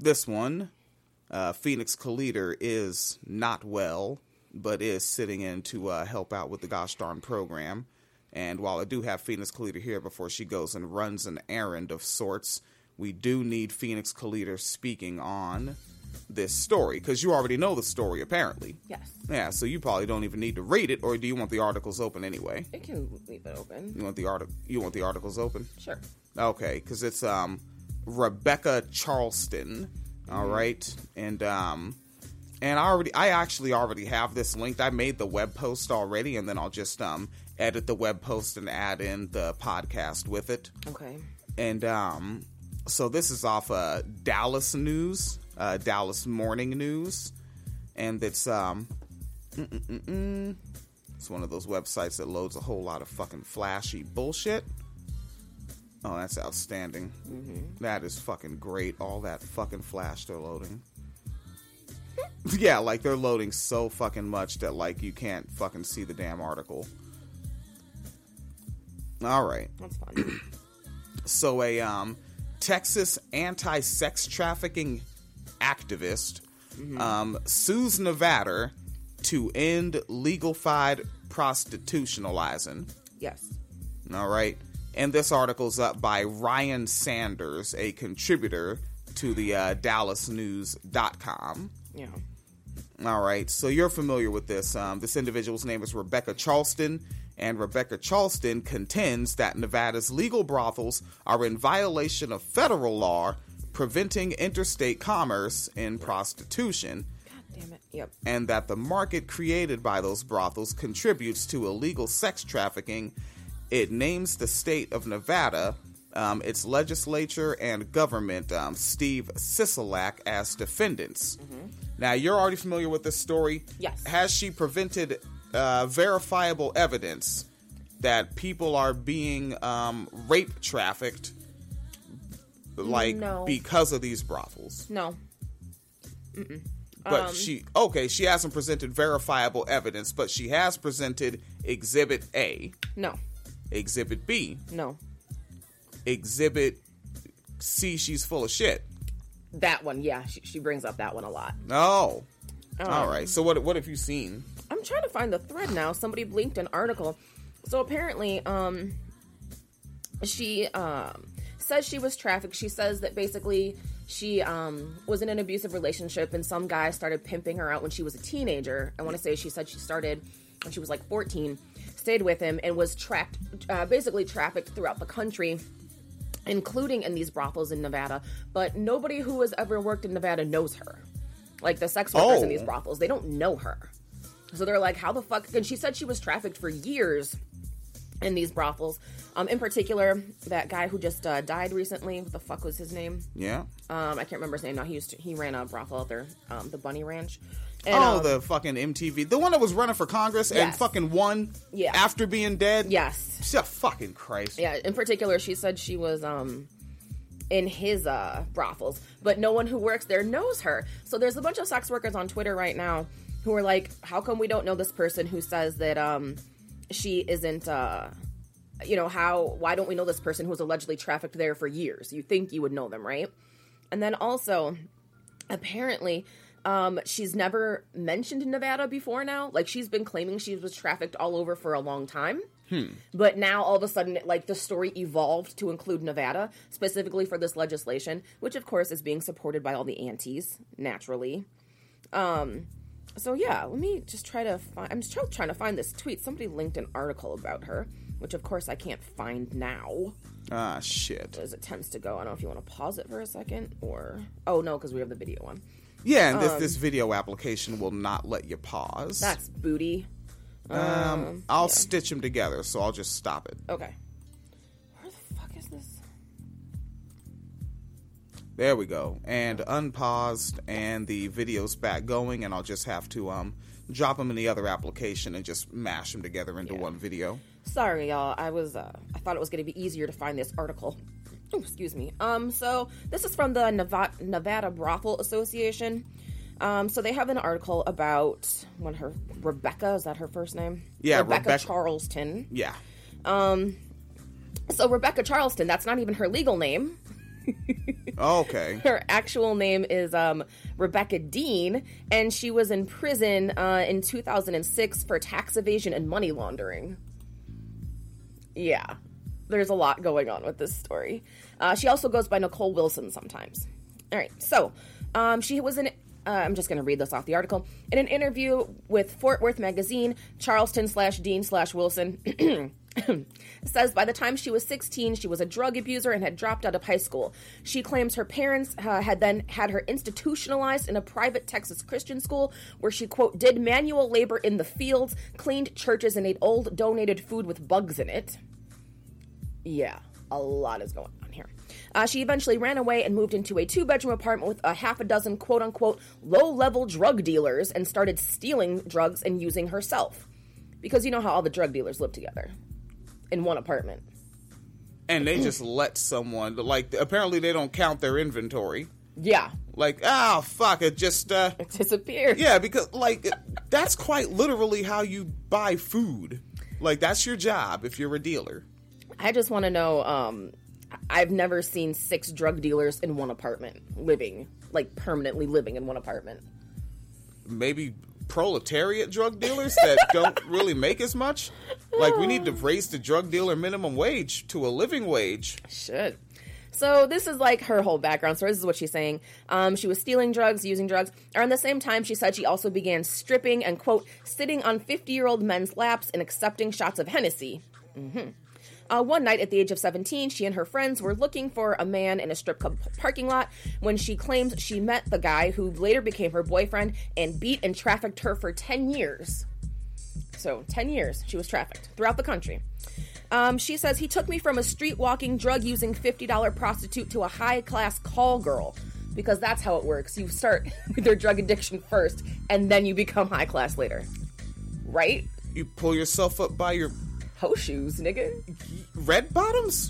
this one, Phoenix Calida is not well, but is sitting in to help out with the gosh darn program. And while I do have Phoenix Calida here before she goes and runs an errand of sorts, we do need Phoenix Calida speaking on this story, because you already know the story, apparently. Yes. Yeah, so you probably don't even need to read it, or do you want the articles open anyway? It can leave it open. You want the articles open? Sure. Okay, because it's Rebecca Charleston, all right, and I actually already have this linked. I made the web post already, and then I'll just edit the web post and add in the podcast with it. Okay. And so this is off Dallas News, Dallas Morning News, and it's it's one of those websites that loads a whole lot of fucking flashy bullshit. Oh, that's outstanding. Mm-hmm. That is fucking great. All that fucking flash they're loading. Yeah, like they're loading so fucking much that like you can't fucking see the damn article. All right. That's fun. So a Texas anti-sex trafficking activist sues Nevada to end legalized prostitutionalizing. Yes. All right. And this article's up by Ryan Sanders, a contributor to the DallasNews.com. Yeah. All right. So you're familiar with this. This individual's name is Rebecca Charleston. And Rebecca Charleston contends that Nevada's legal brothels are in violation of federal law preventing interstate commerce in prostitution. God damn it. Yep. And that the market created by those brothels contributes to illegal sex trafficking. It names the state of Nevada, its legislature and government, Steve Sisolak, as defendants. Mm-hmm. Now, you're already familiar with this story. Yes. Has she prevented verifiable evidence that people are being rape trafficked, like, no, because of these brothels? No. Mm-mm. But she hasn't presented verifiable evidence, but she has presented Exhibit A. No. Exhibit B. No. Exhibit C, she's full of shit. That one, yeah. She brings up that one a lot. Oh. All right. So what have you seen? I'm trying to find the thread now. Somebody linked an article. So apparently, she says she was trafficked. She says that basically she was in an abusive relationship and some guy started pimping her out when she was a teenager. I want to say she said she started when she was like 14, stayed with him, and was basically trafficked throughout the country, including in these brothels in Nevada. But nobody who has ever worked in Nevada knows her. Like the sex workers in these brothels, they don't know her. So they're like, how the fuck? And she said she was trafficked for years in these brothels. In particular, that guy who just died recently. What the fuck was his name? Yeah. I can't remember his name now. He ran a brothel out there, the Bunny Ranch. And, the fucking MTV. The one that was running for Congress and fucking won after being dead? Yes. Fucking Christ. Yeah, in particular, she said she was in his brothels, but no one who works there knows her. So there's a bunch of sex workers on Twitter right now who are like, how come we don't know this person who says that she isn't, why don't we know this person who was allegedly trafficked there for years? You think you would know them, right? And then also, apparently, she's never mentioned Nevada before now. Like, she's been claiming she was trafficked all over for a long time. But now, all of a sudden, like, the story evolved to include Nevada, specifically for this legislation, which, of course, is being supported by all the aunties, naturally. So, yeah, let me just try to find... I'm still trying to find this tweet. Somebody linked an article about her, which, of course, I can't find now. Ah, shit. As it tends to go. I don't know if you want to pause it for a second, or... Oh, no, because we have the video one. Yeah, and this video application will not let you pause. That's booty. I'll stitch them together, so I'll just stop it. Okay. Where the fuck is this? There we go. And unpaused, and the video's back going, and I'll just have to drop them in the other application and just mash them together into one video. Sorry, y'all. I thought it was going to be easier to find this article. Oh, excuse me. So this is from the Nevada Brothel Association. So they have an article about Rebecca, is that her first name? Yeah, Rebecca Charleston. Yeah. So Rebecca Charleston, that's not even her legal name. Okay. Her actual name is Rebecca Dean, and she was in prison in 2006 for tax evasion and money laundering. Yeah, there's a lot going on with this story. She also goes by Nicole Wilson sometimes. All right, so she was in... I'm just going to read this off the article. In an interview with Fort Worth Magazine, Charleston/Dean/Wilson says by the time she was 16, she was a drug abuser and had dropped out of high school. She claims her parents had then had her institutionalized in a private Texas Christian school where she, quote, did manual labor in the fields, cleaned churches, and ate old donated food with bugs in it. Yeah, a lot is going on here. She eventually ran away and moved into a 2-bedroom apartment with a half a dozen quote-unquote low-level drug dealers and started stealing drugs and using herself. Because you know how all the drug dealers live together in one apartment. And they just let someone, like, apparently they don't count their inventory. Yeah. Like, fuck, it just... It disappeared. Yeah, because, like, that's quite literally how you buy food. Like, that's your job if you're a dealer. I just want to know, I've never seen 6 drug dealers in one apartment living, like permanently living in one apartment. Maybe proletariat drug dealers that don't really make as much. Like, we need to raise the drug dealer minimum wage to a living wage. Should. So this is like her whole background story. This is what she's saying. She was stealing drugs, using drugs. Around the same time, she said she also began stripping and, quote, sitting on 50-year-old men's laps and accepting shots of Hennessy. Mm-hmm. One night at the age of 17, she and her friends were looking for a man in a strip club parking lot when she claims she met the guy who later became her boyfriend and beat and trafficked her for 10 years. So 10 years she was trafficked throughout the country. She says, he took me from a street-walking, drug-using $50 prostitute to a high-class call girl. Because that's how it works. You start with your drug addiction first, and then you become high-class later. Right? You pull yourself up by your... Hoe shoes, nigga. Red bottoms?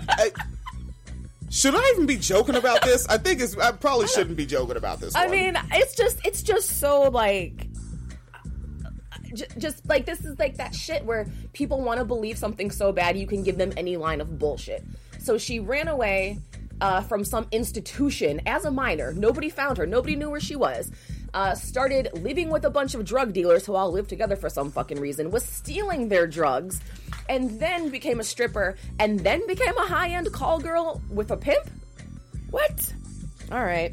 Should I even be joking about this? I probably shouldn't be joking about this one. I mean, it's just so, like... Just like, this is like that shit where people want to believe something so bad you can give them any line of bullshit. So she ran away from some institution as a minor. Nobody found her. Nobody knew where she was. Started living with a bunch of drug dealers who all lived together for some fucking reason, was stealing their drugs, and then became a stripper, and then became a high-end call girl with a pimp? What? All right.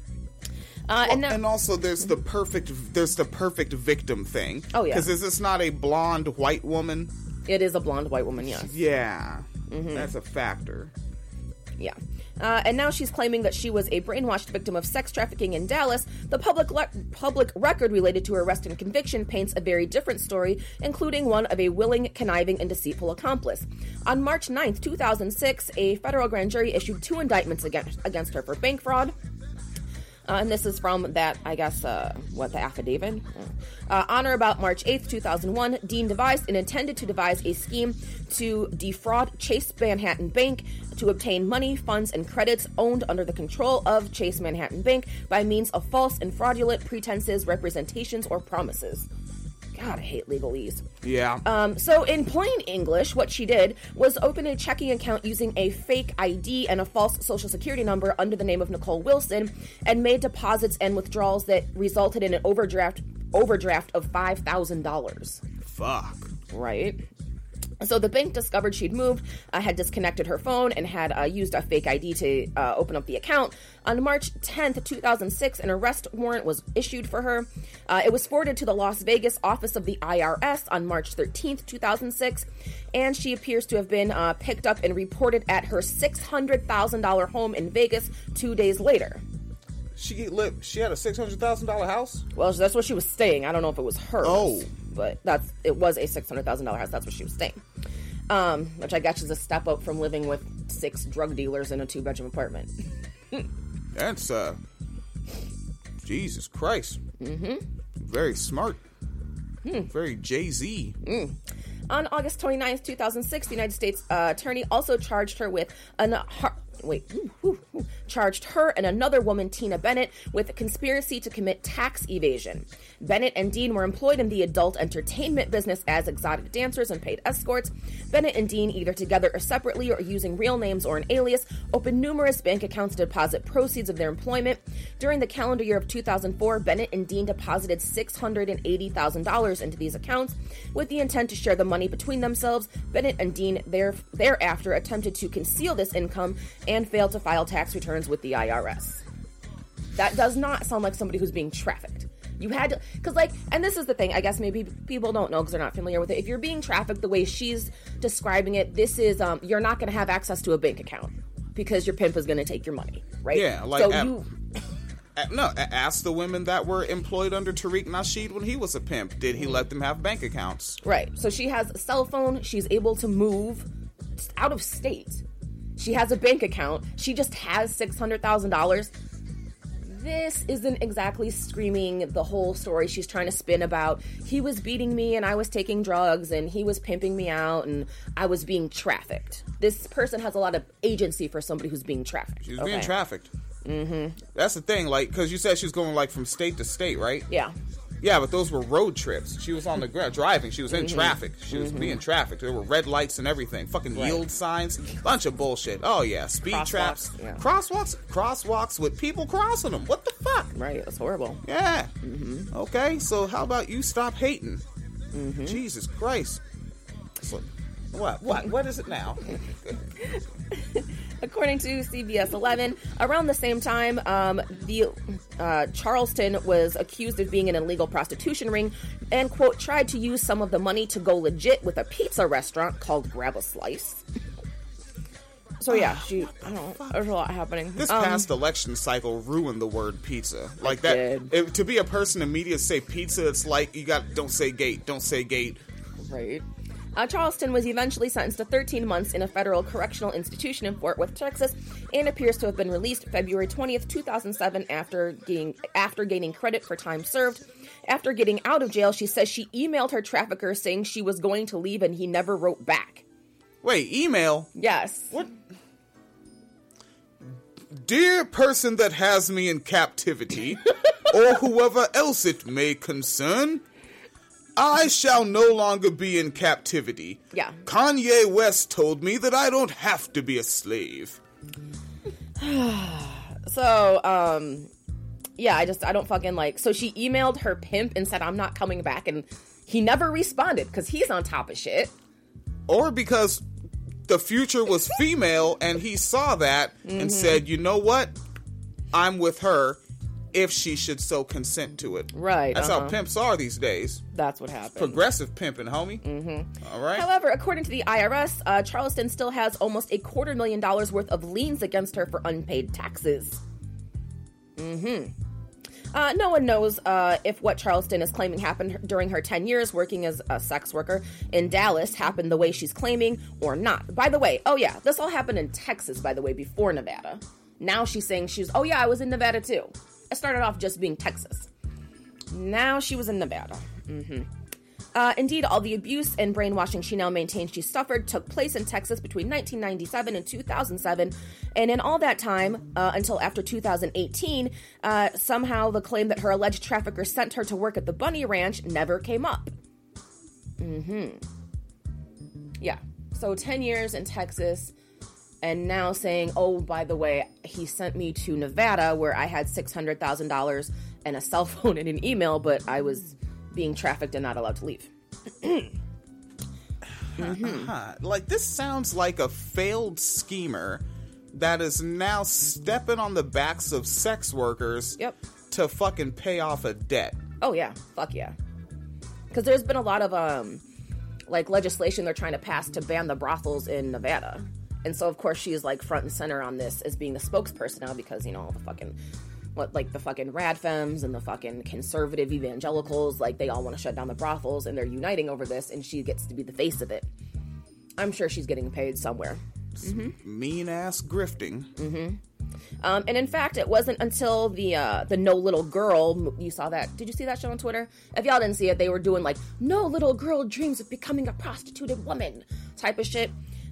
And also there's the perfect victim thing. Oh, yeah. Because is this not a blonde white woman? It is a blonde white woman, yes. Yeah. Mm-hmm. That's a factor. Yeah. And now she's claiming that she was a brainwashed victim of sex trafficking in Dallas. The public record related to her arrest and conviction paints a very different story, including one of a willing, conniving, and deceitful accomplice. On March 9th, 2006, a federal grand jury issued 2 indictments against her for bank fraud. And this is from that, I guess, the affidavit? On or about March 8th, 2001, Dean devised and intended to devise a scheme to defraud Chase Manhattan Bank to obtain money, funds, and credits owned under the control of Chase Manhattan Bank by means of false and fraudulent pretenses, representations, or promises. God, I hate legalese. Yeah. So in plain English, what she did was open a checking account using a fake ID and a false social security number under the name of Nicole Wilson and made deposits and withdrawals that resulted in an overdraft of $5,000. Fuck. Right. So the bank discovered she'd moved, had disconnected her phone, and had used a fake ID to open up the account. On March 10th, 2006, an arrest warrant was issued for her. It was forwarded to the Las Vegas office of the IRS on March 13th, 2006, and she appears to have been picked up and reported at her $600,000 home in Vegas 2 days later. She had a $600,000 house? Well, that's where she was staying. I don't know if it was hers. Oh. But it was a $600,000 house. That's where she was staying. Which I guess is a step up from living with 6 drug dealers in a 2-bedroom apartment. That's, Jesus Christ. Mm-hmm. Very smart. Very Jay-Z. On August 29th, 2006, the United States attorney also charged her with charged her and another woman, Tina Bennett, with a conspiracy to commit tax evasion. Bennett and Dean were employed in the adult entertainment business as exotic dancers and paid escorts. Bennett and Dean, either together or separately or using real names or an alias, opened numerous bank accounts to deposit proceeds of their employment. During the calendar year of 2004, Bennett and Dean deposited $680,000 into these accounts with the intent to share the money between themselves. Bennett and Dean thereafter attempted to conceal this income and failed to file tax returns with the IRS. That does not sound like somebody who's being trafficked. You had to, because and this is the thing, I guess maybe people don't know because they're not familiar with it. If you're being trafficked the way she's describing it, this is, you're not going to have access to a bank account because your pimp is going to take your money, right? Yeah, ask the women that were employed under Tariq Nasheed when he was a pimp. Did he let them have bank accounts? Right. So she has a cell phone. She's able to move out of state. She has a bank account. She just has $600,000. This isn't exactly screaming the whole story she's trying to spin about he was beating me and I was taking drugs and he was pimping me out and I was being trafficked. This person has a lot of agency for somebody who's being trafficked. She's being trafficked. Mm-hmm. That's the thing, because you said she was going from state to state, right? Yeah. Yeah, but those were road trips. She was on the ground driving. She was in traffic. She was being trafficked. There were red lights and everything. Fucking yield signs. Bunch of bullshit. Oh, yeah. Speed traps. Yeah. Crosswalks with people crossing them. What the fuck? Right. That's horrible. Yeah. Mm-hmm. Okay, so how about you stop hating? Mm-hmm. Jesus Christ. So, what is it now? According to CBS 11, around the same time, Charleston was accused of being an illegal prostitution ring and, quote, tried to use some of the money to go legit with a pizza restaurant called Grab a Slice. So, yeah, I don't know, there's a lot happening. This past election cycle ruined the word pizza. Like that, to be a person in media say pizza, it's like, don't say gate. Right. Charleston was eventually sentenced to 13 months in a federal correctional institution in Fort Worth, Texas, and appears to have been released February 20th, 2007, after gaining credit for time served. After getting out of jail, she says she emailed her trafficker saying she was going to leave and he never wrote back. Wait, email? Yes. What? Dear person that has me in captivity, or whoever else it may concern, I shall no longer be in captivity. Yeah. Kanye West told me that I don't have to be a slave. So, yeah, I don't fucking so she emailed her pimp and said, I'm not coming back, and he never responded because he's on top of shit. Or because the future was female and he saw that and said, you know what? I'm with her. If she should so consent to it. Right. That's how pimps are these days. That's what happened. Progressive pimping, homie. Mm-hmm. All right. However, according to the IRS, Charleston still has almost $250,000 worth of liens against her for unpaid taxes. No one knows if what Charleston is claiming happened during her 10 years working as a sex worker in Dallas happened the way she's claiming or not. By the way, this all happened in Texas, by the way, before Nevada. Now she's saying I was in Nevada too. It started off just being Texas. Now she was in Nevada. Indeed, all the abuse and brainwashing she now maintains she suffered took place in Texas between 1997 and 2007. And in all that time, until after 2018, somehow the claim that her alleged trafficker sent her to work at the Bunny Ranch never came up. Yeah. So 10 years in Texas. And now saying, oh, by the way, he sent me to Nevada where I had $600,000 and a cell phone and an email, but I was being trafficked and not allowed to leave. This sounds like a failed schemer that is now stepping on the backs of sex workers to fucking pay off a debt. Oh, yeah. Fuck yeah. Because there's been a lot of, legislation they're trying to pass to ban the brothels in Nevada. And so, of course, she is, front and center on this as being the spokesperson now because, all the fucking, the fucking rad femmes and the fucking conservative evangelicals, they all want to shut down the brothels and they're uniting over this and she gets to be the face of it. I'm sure she's getting paid somewhere. Mean-ass grifting. And in fact, it wasn't until the No Little Girl, you saw that. Did you see that show on Twitter? If y'all didn't see it, they were doing, No Little Girl dreams of becoming a prostituted woman type of shit.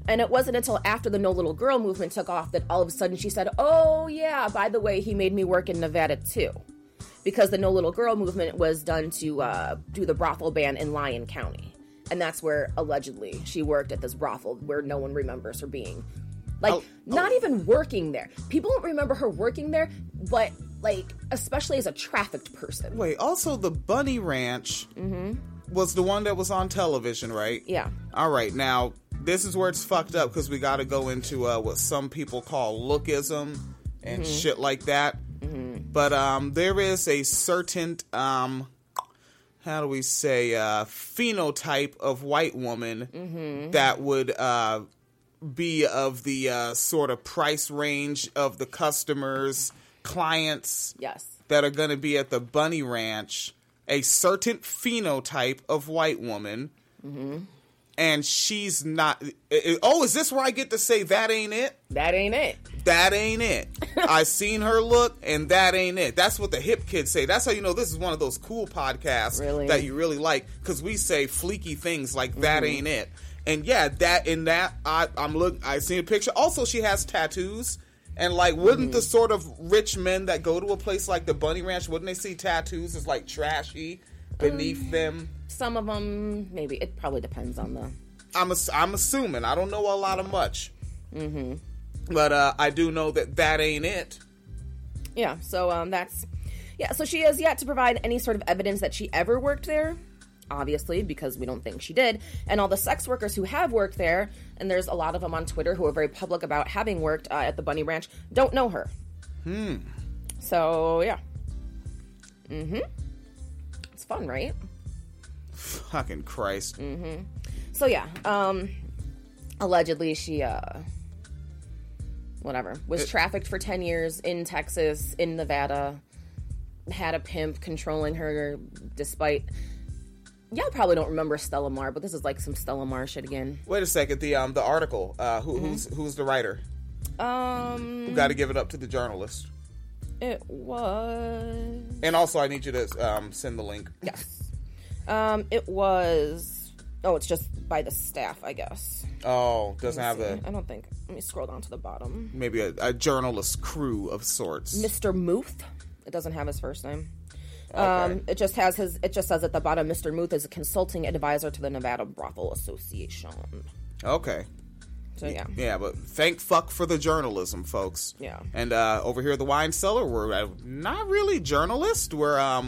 And it wasn't until after the No Little Girl movement took off that all of a sudden she said, oh, yeah, by the way, he made me work in Nevada, too. Because the No Little Girl movement was done to do the brothel ban in Lyon County. And that's where, allegedly, she worked at this brothel where no one remembers her being. Like, not even working there. People don't remember her working there, but, like, especially as a trafficked person. Wait, also the Bunny Ranch was the one that was on television, right? Yeah. All right, now, this is where it's fucked up because we got to go into what some people call lookism and shit like that. But there is a certain, how do we say, phenotype of white woman that would be of the sort of price range of the customers, clients that are going to be at the Bunny Ranch. A certain phenotype of white woman. And she's not... Oh, is this where I get to say that ain't it? That ain't it. That ain't it. I seen her look, and that ain't it. That's what the hip kids say. That's how you know this is one of those cool podcasts that you really like, because we say fleeky things like that ain't it. And yeah, I seen a picture. Also, she has tattoos. And like, wouldn't the sort of rich men that go to a place like the Bunny Ranch, wouldn't they see tattoos as like trashy beneath them? Some of them, maybe. It probably depends on the... I'm assuming. I don't know a lot of much. But I do know that ain't it. Yeah, so that's... Yeah, so she has yet to provide any sort of evidence that she ever worked there, obviously, because we don't think she did. And all the sex workers who have worked there, and there's a lot of them on Twitter who are very public about having worked at the Bunny Ranch, don't know her. So, yeah. It's fun, right? Fucking Christ. So, yeah. Allegedly, she, was trafficked for 10 years in Texas, in Nevada, had a pimp controlling her despite... Y'all probably don't remember Stella Mar, but this is like some Stella Mar shit again. Wait a second. The article. Who's the writer? We got to give it up to the journalist. It was. And also, I need you to send the link. Yes. It was. Oh, it's just by the staff, I guess. Oh, doesn't have a. I don't think. Let me scroll down to the bottom. Maybe a journalist crew of sorts. Mr. Muth. It doesn't have his first name. Okay. It just says at the bottom, Mr. Muth is a consulting advisor to the Nevada Brothel Association. Okay. So, yeah. Yeah, but thank fuck for the journalism, folks. Yeah. And over here at the Wine Cellar, we're not really journalists. We're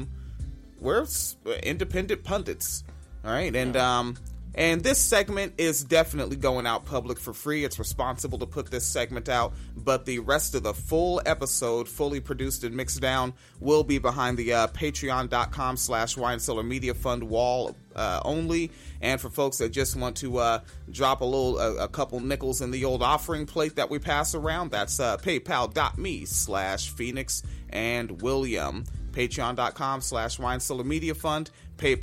independent pundits. All right? And and this segment is definitely going out public for free. It's responsible to put this segment out, but the rest of the full episode, fully produced and mixed down, will be behind the patreon.com/Wine Cellar Media Fund wall only. And for folks that just want to drop a couple nickels in the old offering plate that we pass around, that's paypal.me/Phoenix and William. Patreon.com/Wine Cellar Media Fund,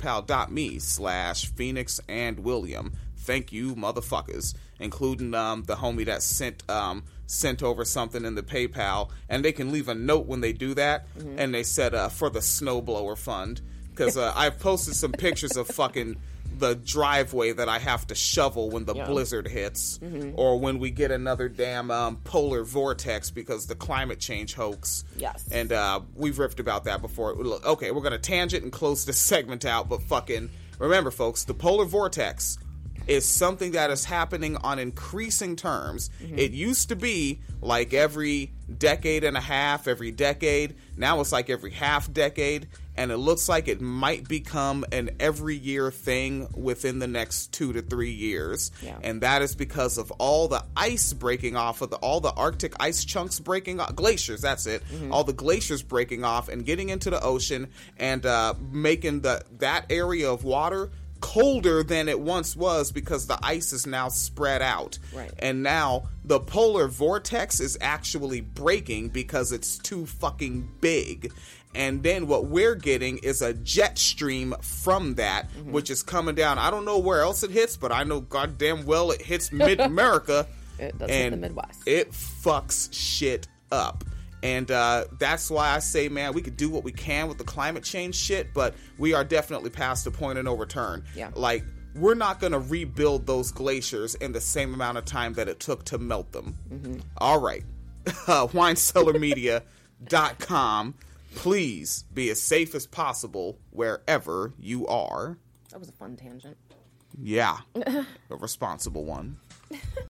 PayPal.me/Phoenix and William. Thank you, motherfuckers, including the homie that sent over something in the PayPal, and they can leave a note when they do that, and they said for the snowblower fund, because I've posted some pictures of fucking the driveway that I have to shovel when the blizzard hits, or when we get another damn polar vortex because the climate change hoax. Yes. And we've riffed about that before. Look, okay, we're going to tangent and close this segment out, but fucking remember, folks, the polar vortex is something that is happening on increasing terms. It used to be like every decade and a half, every decade. Now it's like every half decade. And it looks like it might become an every year thing within the next 2 to 3 years. Yeah. And that is because of all the ice breaking off of all the Arctic ice chunks breaking off, glaciers, that's it. All the glaciers breaking off and getting into the ocean and making that area of water colder than it once was because the ice is now spread out. Right. And now the polar vortex is actually breaking because it's too fucking big. And then what we're getting is a jet stream from that, which is coming down. I don't know where else it hits, but I know goddamn well it hits mid-America. It does hit the Midwest. It fucks shit up. And that's why I say, man, we could do what we can with the climate change shit, but we are definitely past the point of no return. Yeah. Like, we're not going to rebuild those glaciers in the same amount of time that it took to melt them. Mm-hmm. All right. WineCellarMedia.com. Please be as safe as possible wherever you are. That was a fun tangent. Yeah. A responsible one.